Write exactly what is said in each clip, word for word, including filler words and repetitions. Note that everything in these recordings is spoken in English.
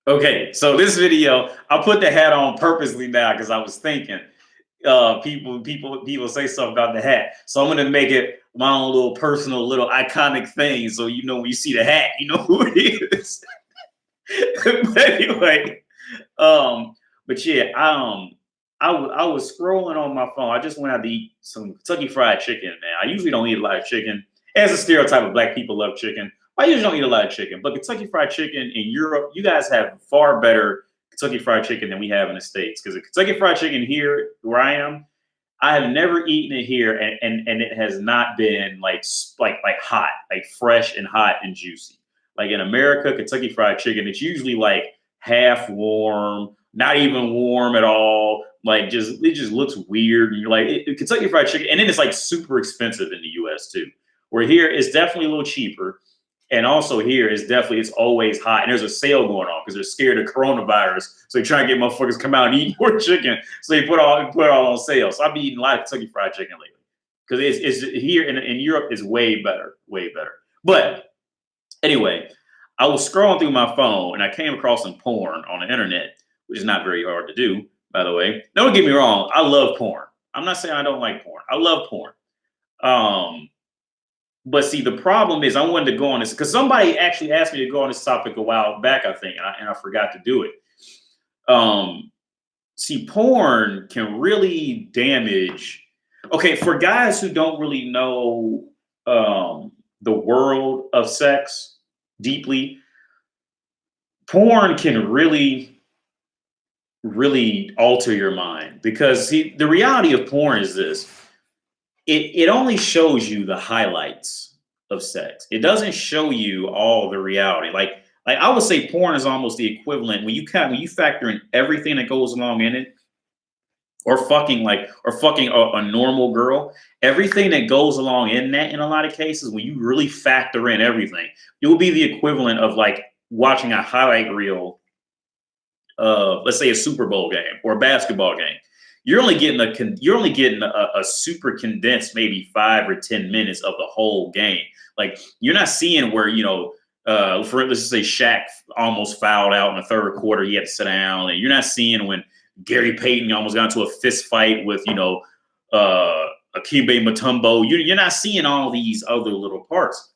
Okay, so this video, I put the hat on purposely now because I was thinking uh people people people say something about the hat. So I'm gonna make it my own little personal little iconic thing. So you know when you see the hat, you know who it is. But anyway, um, but yeah, I um I wa- I was scrolling on my phone. I just went out to eat some Kentucky Fried Chicken, man. I usually don't eat a lot of chicken. As a stereotype of black people love chicken. I usually don't eat a lot of chicken, but Kentucky Fried Chicken in Europe, you guys have far better Kentucky Fried Chicken than we have in the States. Because the Kentucky Fried Chicken here, where I am, I have never eaten it here, and, and and it has not been like like like hot, like fresh and hot and juicy. Like in America, Kentucky Fried Chicken, it's usually like half warm, not even warm at all. Like just it just looks weird, and you're like it, Kentucky Fried Chicken, and then it's like super expensive in the U S too. Where here it's definitely a little cheaper, and also here it's definitely it's always hot, and there's a sale going on because they're scared of coronavirus, so they try to get motherfuckers to come out and eat more chicken. So they put all put it all on sale. So I've been eating a lot of Kentucky Fried Chicken lately because it's, it's here in, in Europe is way better, way better. But anyway, I was scrolling through my phone and I came across some porn on the internet, which is not very hard to do, by the way. Don't get me wrong, I love porn. I'm not saying I don't like porn. I love porn. Um, but see, the problem is I wanted to go on this because somebody actually asked me to go on this topic a while back, I think, and I, and I forgot to do it. Um, see, porn can really damage. Okay, for guys who don't really know um, the world of sex deeply, porn can really, really alter your mind because see, the reality of porn is this. It, it only shows you the highlights of sex. It doesn't show you all the reality. Like, like I would say porn is almost the equivalent when you kind when you factor in everything that goes along in it, or fucking like or fucking a, a normal girl, everything that goes along in that in a lot of cases, when you really factor in everything, it will be the equivalent of like watching a highlight reel of, let's say, a Super Bowl game or a basketball game. You're only getting a con- you're only getting a, a super condensed maybe five or ten minutes of the whole game. Like you're not seeing where you know, uh, for let's just say Shaq almost fouled out in the third quarter. He had to sit down, and you're not seeing when Gary Payton almost got into a fist fight with you know, uh, Akibe Mutombo. You're you're not seeing all these other little parts.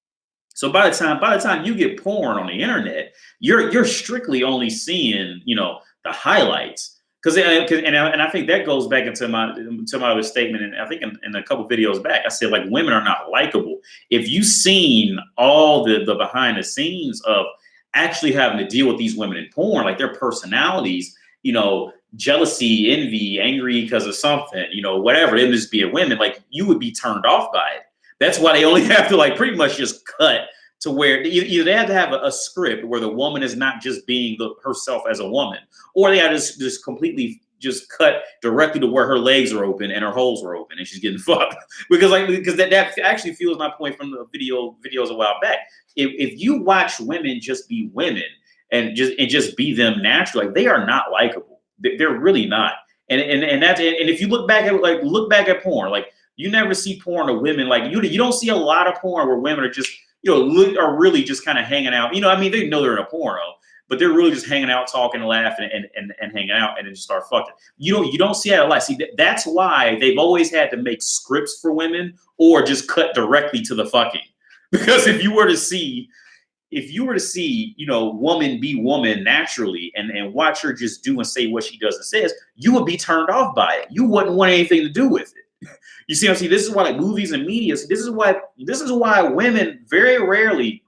So by the time by the time you get porn on the internet, you're you're strictly only seeing you know the highlights. Because and, and I think that goes back into my to my other statement, and I think in, in a couple videos back, I said like women are not likable. If you've seen all the the behind the scenes of actually having to deal with these women in porn, like their personalities, you know, jealousy, envy, angry because of something, you know, whatever, them just being women, like you would be turned off by it. That's why they only have to like pretty much just cut to where either they have to have a, a script where the woman is not just being the, herself as a woman, or they have to just, just completely just cut directly to where her legs are open and her holes are open and she's getting fucked. Because like because that, that actually fuels my point from the video videos a while back. If if you watch women just be women and just and just be them naturally, like they are not likable. They're really not. And and and that's and if you look back at like look back at porn, like you never see porn of women like you you don't see a lot of porn where women are just you know, look, are really just kind of hanging out. You know, I mean, they know they're in a porno, but they're really just hanging out, talking, laughing, and and, and hanging out, and then just start fucking. You don't you don't see that a lot. See, th- that's why they've always had to make scripts for women or just cut directly to the fucking. Because if you were to see, if you were to see, you know, woman be woman naturally and, and watch her just do and say what she does and says, you would be turned off by it. You wouldn't want anything to do with it. You see, I see. This is why, like movies and media. This is why. This is why women very rarely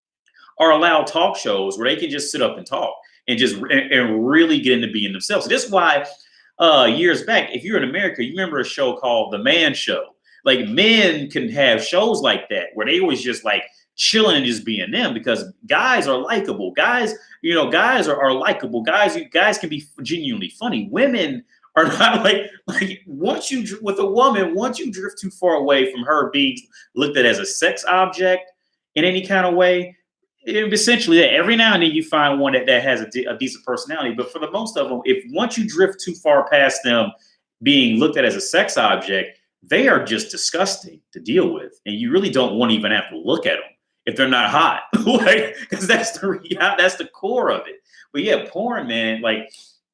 are allowed talk shows where they can just sit up and talk and just and, and really get into being themselves. This is why uh, years back, if you're in America, you remember a show called The Man Show. Like men can have shows like that where they was just like chilling and just being them because guys are likable. Guys, you know, guys are, are likable. Guys, guys can be genuinely funny. Women are not like like once you with a woman, once you drift too far away from her being looked at as a sex object in any kind of way, it, essentially every now and then you find one that, that has a, de- a decent personality. But for the most of them, if once you drift too far past them being looked at as a sex object, they are just disgusting to deal with, and you really don't want to even have to look at them if they're not hot, like because that's the that's the core of it. but yeah, porn, man, like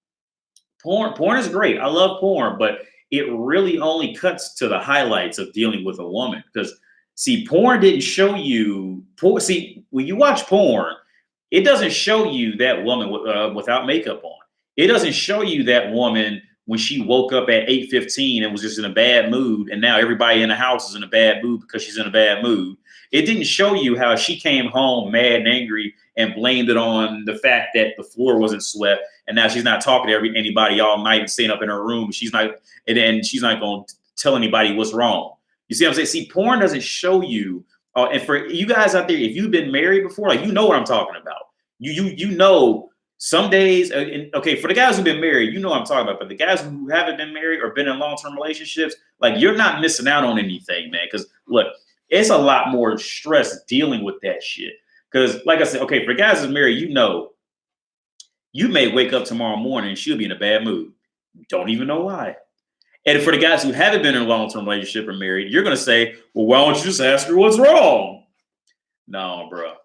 porn, porn is great. I love porn, but it really only cuts to the highlights of dealing with a woman. Because see, porn didn't show you. Por- see, when you watch porn, it doesn't show you that woman uh, without makeup on. It doesn't show you that woman when she woke up at eight fifteen and was just in a bad mood, and now everybody in the house is in a bad mood because she's in a bad mood. It didn't show you how she came home mad and angry and blamed it on the fact that the floor wasn't swept, and now she's not talking to every, anybody all night and staying up in her room. She's not, and then she's not going to tell anybody what's wrong. You see what I'm saying? See, porn doesn't show you. Uh, and for you guys out there, if you've been married before, like you know what I'm talking about. You you you know. Some days, uh, in, okay, for the guys who've been married, you know what I'm talking about. But the guys who haven't been married or been in long-term relationships, like you're not missing out on anything, man. Because look, it's a lot more stress dealing with that shit. Because like I said, okay, for guys who's married, you know, you may wake up tomorrow morning and she'll be in a bad mood. Don't even know why. And for the guys who haven't been in a long-term relationship or married, you're going to say, well, why don't you just ask her what's wrong? No, bro.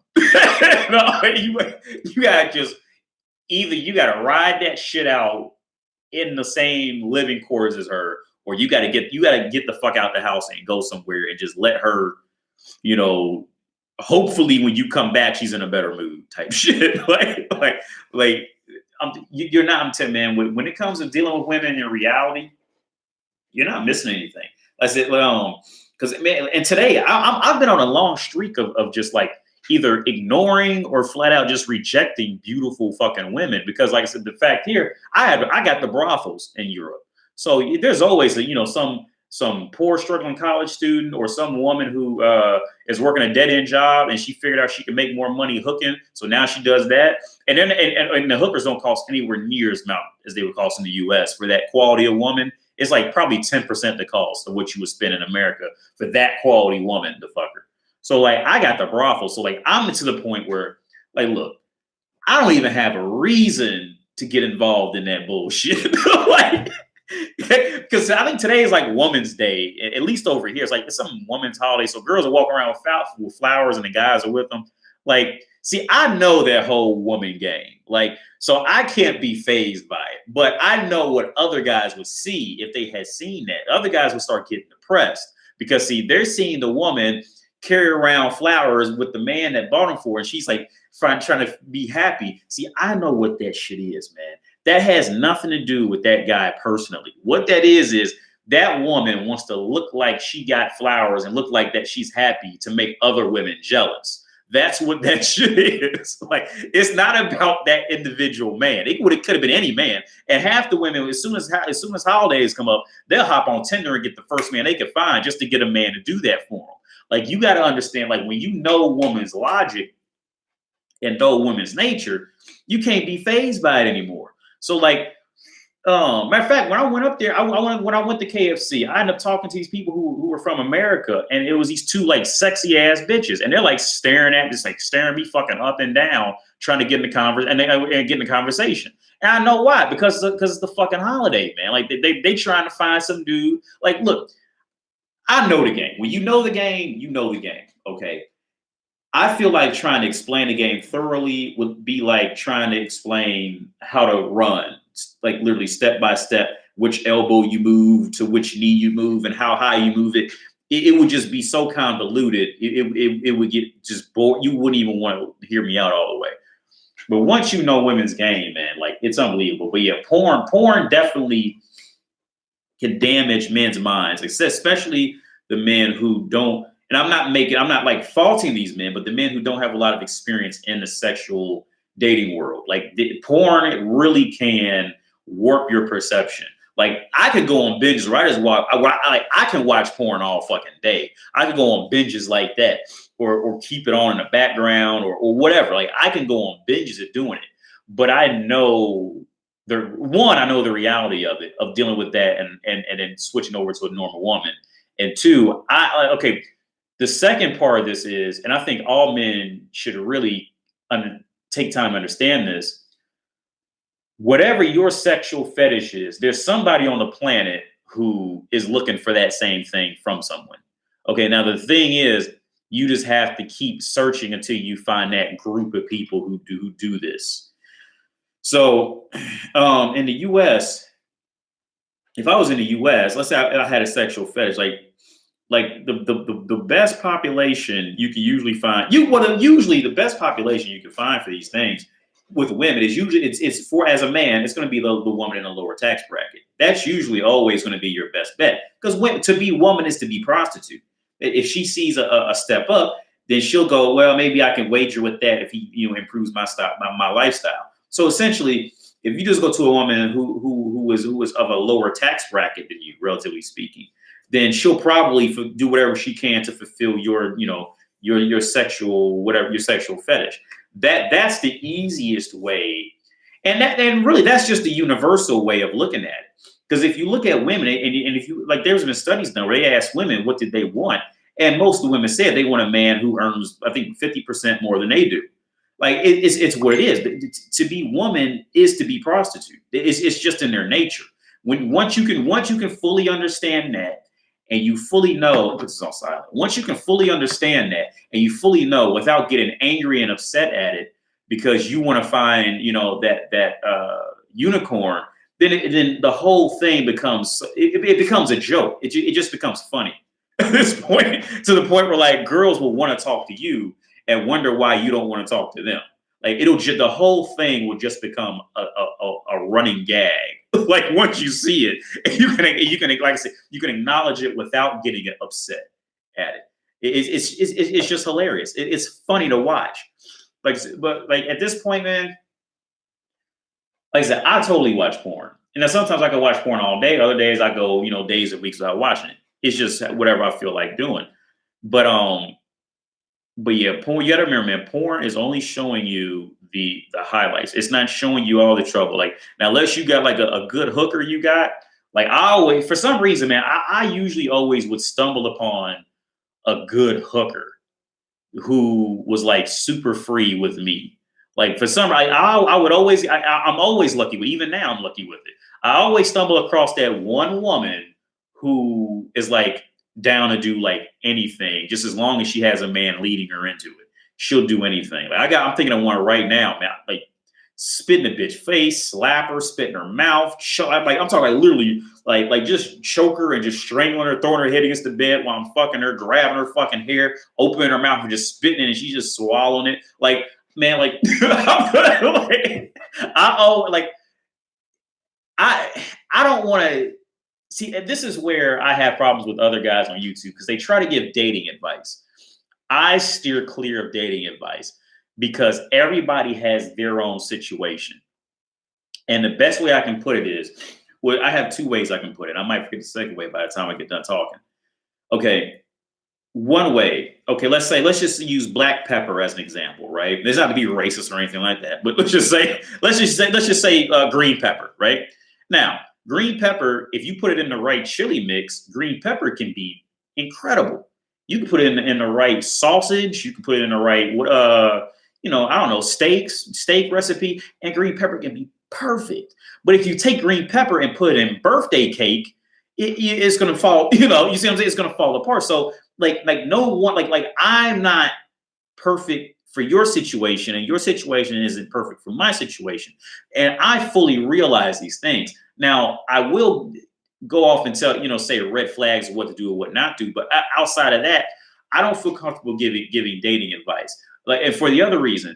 no, you, you got to just... Either you got to ride that shit out in the same living quarters as her, or you got to get you got to get the fuck out the house and go somewhere and just let her, you know, hopefully when you come back, she's in a better mood type shit. like, like, like, I'm, you're not, I'm telling you, man, when, when it comes to dealing with women in reality, you're not missing anything. I said, well, because, man, and today I, I'm, I've been on a long streak of, of just like, either ignoring or flat out just rejecting beautiful fucking women. Because like I said, the fact here, I had I got the brothels in Europe. So there's always a, you know, some some poor struggling college student or some woman who uh, is working a dead end job and she figured out she can make more money hooking. So now she does that. And then and, and, and the hookers don't cost anywhere near as much as they would cost in the U S for that quality of woman. It's like probably ten percent the cost of what you would spend in America for that quality woman to fuck her. So like I got the brothel. So like I'm to the point where like, look, I don't even have a reason to get involved in that bullshit. like, because I think today is like Women's Day, at least over here. It's like it's some women's holiday. So girls are walking around with flowers and the guys are with them. Like, see, I know that whole woman game. Like, so I can't be fazed by it. But I know what other guys would see if they had seen that. Other guys would start getting depressed because see, they're seeing the woman carry around flowers with the man that bought them for, and she's like trying, trying to be happy. See, I know what that shit is, man. That has nothing to do with that guy personally. What that is, is that woman wants to look like she got flowers and look like that she's happy to make other women jealous. That's what that shit is. Like, it's not about that individual man. It would, it could have been any man. And half the women, as soon as as soon as holidays come up, they'll hop on Tinder and get the first man they can find just to get a man to do that for them. Like, you got to understand, like, when you know a woman's logic and know a woman's nature, you can't be fazed by it anymore. So, like, um, matter of fact, when I went up there, I, I went, when I went to K F C, I ended up talking to these people who, who were from America, and it was these two, like, sexy-ass bitches, and they're, like, staring at, just, like, staring me fucking up and down, trying to get in the conversation, and they and get in the conversation. And I know why, because because it's the fucking holiday, man. Like, they, they, they trying to find some dude. Like, look, I know the game. When you know the game, you know the game, okay? I feel like trying to explain the game thoroughly would be like trying to explain how to run, like literally step by step, which elbow you move to which knee you move and how high you move it. It, it would just be so convoluted. It, it, it would get just bored. You wouldn't even want to hear me out all the way. But once you know women's game, man, like it's unbelievable. But yeah, porn, porn definitely can damage men's minds, especially the men who don't, and I'm not making, I'm not like faulting these men, but the men who don't have a lot of experience in the sexual dating world. Like the, porn, it really can warp your perception. Like I could go on binges, right? As well, I, I, I can watch porn all fucking day. I could go on binges like that, or or keep it on in the background, or or whatever. Like I can go on binges of doing it, but I know the one, I know the reality of it, of dealing with that, and and and then switching over to a normal woman. And two, I okay. The second part of this is, and I think all men should really under, take time to understand this. Whatever your sexual fetish is, there's somebody on the planet who is looking for that same thing from someone. Okay, now the thing is, you just have to keep searching until you find that group of people who do who do this. So um, in the U S, if I was in the U S, let's say I, I had a sexual fetish, like like the, the the the best population you can usually find you well usually the best population you can find for these things with women is usually it's it's for as a man it's going to be the, the woman in a lower tax bracket. That's usually always going to be your best bet because to be woman is to be prostitute. If she sees a, a step up, then she'll go, well, maybe I can wager with that if he you know improves my style my, my lifestyle. So essentially, if you just go to a woman who who who is who is of a lower tax bracket than you, relatively speaking, then she'll probably f- do whatever she can to fulfill your, you know, your your sexual whatever your sexual fetish. That that's the easiest way, and that and really that's just the universal way of looking at it. Because if you look at women, and, and if you like, there's been studies done where they asked women what did they want, and most of the women said they want a man who earns, I think, fifty percent more than they do. Like it, it's it's what it is. To be woman is to be prostitute. It's it's just in their nature. When once you can once you can fully understand that. And you fully know, put this on silent. Once you can fully understand that, and you fully know without getting angry and upset at it, because you want to find, you know, that that uh, unicorn, then it, then the whole thing becomes it, it becomes a joke. It it just becomes funny at this point, to the point where like girls will want to talk to you and wonder why you don't want to talk to them. Like it'll just the whole thing will just become a a, a running gag. Like once you see it, you can you can like I said, you can acknowledge it without getting upset at it. It's it's it's, it's just hilarious. It, it's funny to watch. Like, but like at this point, man, like I said, I totally watch porn. And then sometimes I can watch porn all day. Other days I go, you know, days and weeks without watching it. It's just whatever I feel like doing. But um, but yeah, porn. You gotta remember, man, porn is only showing you the the highlights. It's not showing you all the trouble. Like now, unless you got like a, a good hooker, you got like I always, for some reason, man, I, I usually always would stumble upon a good hooker who was like super free with me. Like for some, I I, I would always, I, I'm always lucky with. Even now, I'm lucky with it. I always stumble across that one woman who is like down to do like anything, just as long as she has a man leading her into it. She'll do anything. Like I got, I'm thinking of one right now, man. Like spit in the bitch face, slap her, spit in her mouth. Choke, like I'm talking like literally, like like just choke her and just strangling her, throwing her head against the bed while I'm fucking her, grabbing her fucking hair, opening her mouth and just spitting it, and she's just swallowing it. Like man, like, like I oh like I I don't want to see. This is where I have problems with other guys on YouTube because they try to give dating advice. I steer clear of dating advice because everybody has their own situation. And the best way I can put it is, well, I have two ways I can put it. I might forget the second way by the time I get done talking. Okay, one way. Okay, let's say, let's just use black pepper as an example, right? There's not to be racist or anything like that, but let's just say, let's just say, let's just say uh, green pepper, right? Now, green pepper, if you put it in the right chili mix, green pepper can be incredible. You can put it in, in the right sausage. You can put it in the right, uh, you know, I don't know, steaks, steak recipe, and green pepper can be perfect. But if you take green pepper and put it in birthday cake, it, it's going to fall, you know, you see what I'm saying? It's going to fall apart. So like, like no one, like, like I'm not perfect for your situation, and your situation isn't perfect for my situation. And I fully realize these things. Now, I will go off and tell, you know, say red flags of what to do or what not to do. But outside of that, I don't feel comfortable giving giving dating advice. Like, and for the other reason,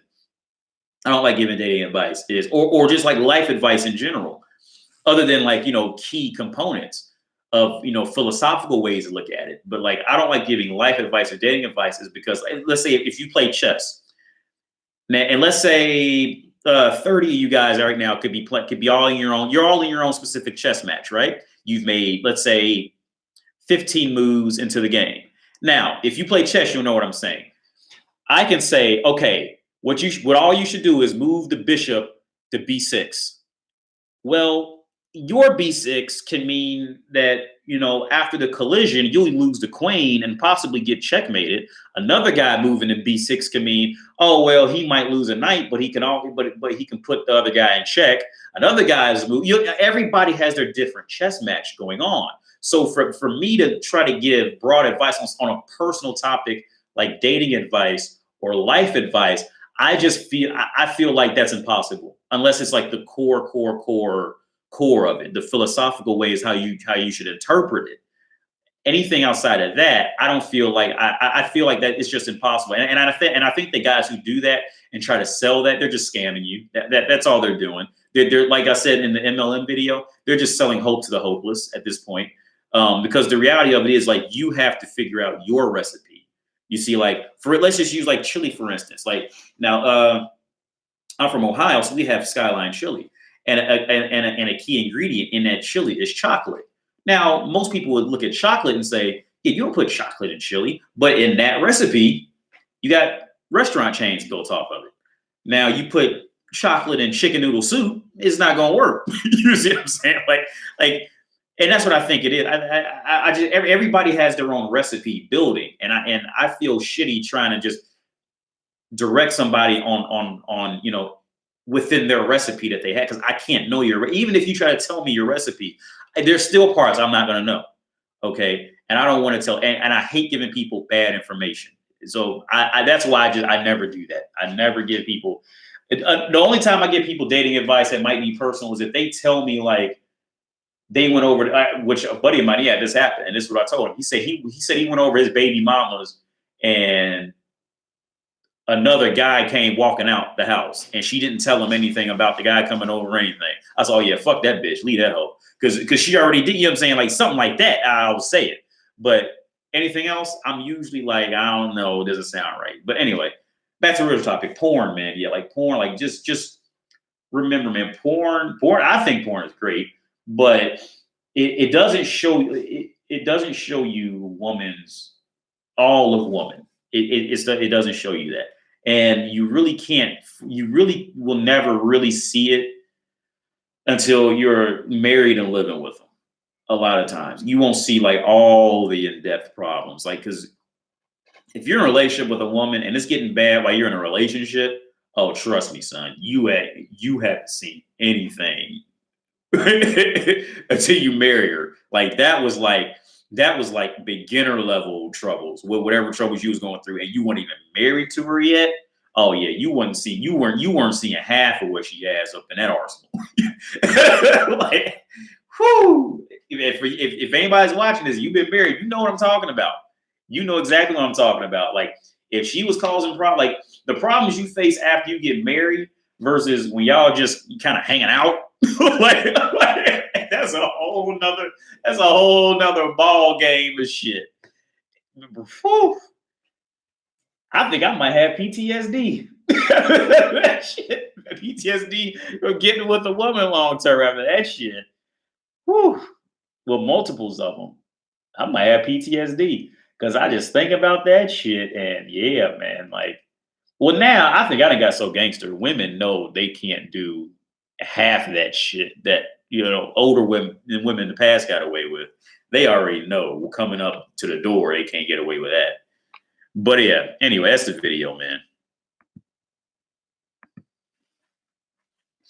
I don't like giving dating advice is, or or just like life advice in general, other than like, you know, key components of, you know, philosophical ways to look at it. But like, I don't like giving life advice or dating advice is because let's say if you play chess, man, and let's say uh, thirty of you guys right now could be play, could be all in your own, you're all in your own specific chess match, right? You've made, let's say, fifteen moves into the game. Now, if you play chess, you'll know what I'm saying. I can say, okay, what you what all you should do is move the bishop to b six. Well, your b six can mean that, you know, after the collision, you'll lose the queen and possibly get checkmated. Another guy moving to b six can mean, oh, well, he might lose a knight, but he can all, but but he can put the other guy in check. Another guy's move. You, everybody has their different chess match going on. So for, for me to try to give broad advice on, on a personal topic like dating advice or life advice, I just feel I, I feel like that's impossible unless it's like the core, core, core, core of it. The philosophical way is how you how you should interpret it. Anything outside of that, I don't feel like I, I feel like that it's just impossible. And, and I think and I think the guys who do that and try to sell that, they're just scamming you. That, that that's all they're doing. They're, they're like I said in the M L M video, they're just selling hope to the hopeless at this point. Um, because the reality of it is like you have to figure out your recipe. You see, like for let's just use like chili for instance. Like now, uh, I'm from Ohio, so we have Skyline chili, and a, and and a, and a key ingredient in that chili is chocolate. Now, most people would look at chocolate and say, yeah, you don't put chocolate in chili. But in that recipe, you got restaurant chains built off of it. Now, you put chocolate in chicken noodle soup, it's not going to work. You see what I'm saying? Like, like, and that's what I think it is. I, I, I just, everybody has their own recipe building. And I, and I feel shitty trying to just direct somebody on, on, on, you know, within their recipe that they had. Cause I can't know your, even if you try to tell me your recipe, there's still parts I'm not going to know. Okay. And I don't want to tell, and, and I hate giving people bad information. So I, I that's why I just, I never do that. I never give people, it, uh, the only time I give people dating advice that might be personal is if they tell me like they went over, to, uh, which a buddy of mine, yeah, this happened. And this is what I told him. He said, he, he said he went over his baby mama's and another guy came walking out the house and she didn't tell him anything about the guy coming over or anything. I said, oh yeah, fuck that bitch. Leave that hoe. Cause, cause she already did, you know what I'm saying? Like something like that, I would say it. But anything else, I'm usually like, I don't know, doesn't sound right. But anyway, back to the real topic, porn, man. Yeah, like porn, like just, just remember, man, porn, porn, I think porn is great, but it, it doesn't show, it, it doesn't show you woman's, all of woman. It, it, it's, it doesn't show you that. And you really can't, you really will never really see it until you're married and living with them. A lot of times you won't see like all the in-depth problems. Like, cause if you're in a relationship with a woman and it's getting bad while you're in a relationship, oh, trust me, son, you had, you haven't seen anything until you marry her. Like that was like, that was like beginner level troubles with whatever troubles you was going through, and you weren't even married to her yet. Oh yeah, you wouldn't see you weren't you weren't seeing half of what she has up in that arsenal. Like, whoo! If, if if anybody's watching this, you've been married, you know what I'm talking about. You know exactly what I'm talking about. Like if she was causing problems, like the problems you face after you get married versus when y'all just kind of hanging out, like, like that's a whole nother that's a whole nother ball game of shit. Whew. I think I might have P T S D. That shit. P T S D or getting with a woman long term after that shit. Whew. Well, multiples of them. I might have P T S D because I just think about that shit. And yeah, man, like, well, now I think I done got so gangster. Women know they can't do half of that shit that, you know, older women than women in the past got away with. They already know coming up to the door, they can't get away with that. But yeah, anyway, that's the video, man.